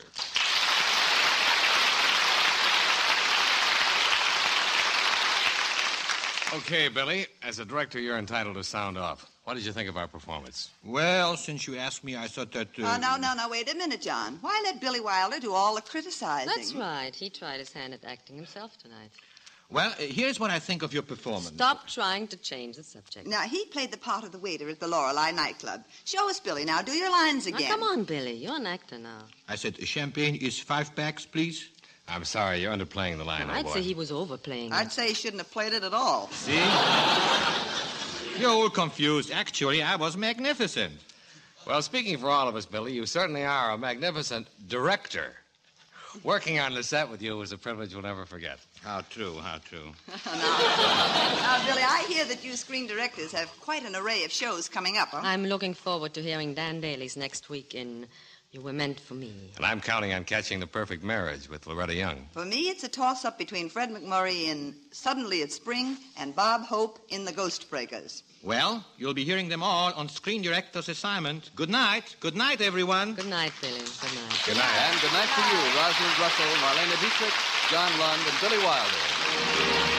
Okay, Billy, as a director, you're entitled to sound off. What did you think of our performance? Well, since you asked me, I thought that... Uh... Oh, no, no, no, wait a minute, John. Why let Billy Wilder do all the criticizing? That's right. He tried his hand at acting himself tonight. Well, uh, here's what I think of your performance. Stop trying to change the subject. Now, he played the part of the waiter at the Lorelei nightclub. Show us, Billy. Now, do your lines Now, again. come on, Billy. You're an actor now. I said, champagne is five packs, please. I'm sorry, you're underplaying the line, I'd old boy. say he was overplaying I'd it. say he shouldn't have played it at all. See? You're all confused. Actually, I was magnificent. Well, speaking for all of us, Billy, you certainly are a magnificent director. Working on the set with you was a privilege we'll never forget. How true, how true. now, now, Billy, I hear that you screen directors have quite an array of shows coming up, huh? I'm looking forward to hearing Dan Daly's next week in You Were Meant for Me. And I'm counting on catching The Perfect Marriage with Loretta Young. For me, it's a toss-up between Fred McMurray in Suddenly It's Spring and Bob Hope in The Ghost Breakers. Well, you'll be hearing them all on Screen Director's Assignment. Good night. Good night, everyone. Good night, Billy. Good night. Good night. And good night to you, Rosalind Russell, Marlena Dietrich, John Lund, and Billy Wilder.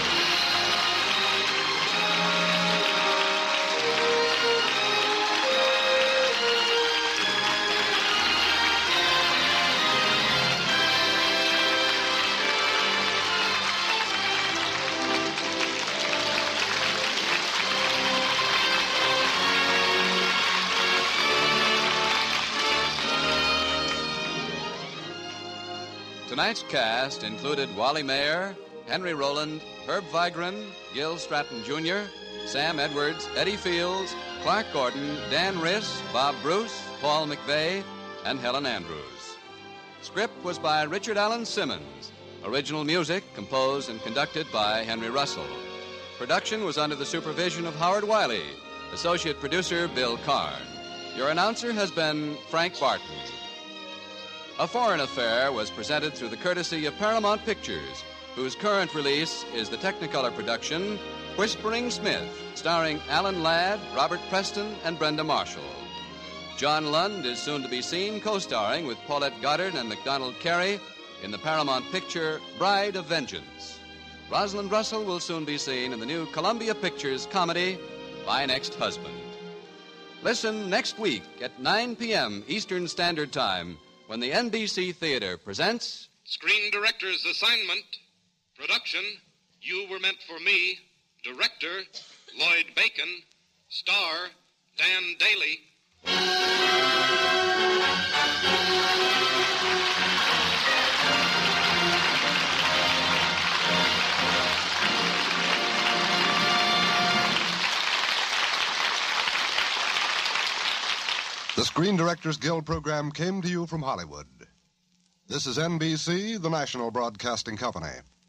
Tonight's cast included Wally Mayer, Henry Rowland, Herb Vigran, Gil Stratton Junior, Sam Edwards, Eddie Fields, Clark Gordon, Dan Riss, Bob Bruce, Paul McVeigh, and Helen Andrews. Script was by Richard Allen Simmons. Original music composed and conducted by Henry Russell. Production was under the supervision of Howard Wiley. Associate producer Bill Karn. Your announcer has been Frank Barton. A Foreign Affair was presented through the courtesy of Paramount Pictures, whose current release is the Technicolor production, Whispering Smith, starring Alan Ladd, Robert Preston, and Brenda Marshall. John Lund is soon to be seen co-starring with Paulette Goddard and MacDonald Carey in the Paramount picture Bride of Vengeance. Rosalind Russell will soon be seen in the new Columbia Pictures comedy, My Next Husband. Listen next week at nine p.m. Eastern Standard Time when the N B C Theater presents Screen Director's Assignment. Production, You Were Meant for Me. Director, Lloyd Bacon. Star, Dan Daly. The Screen Directors Guild program came to you from Hollywood. This is N B C, the national broadcasting company.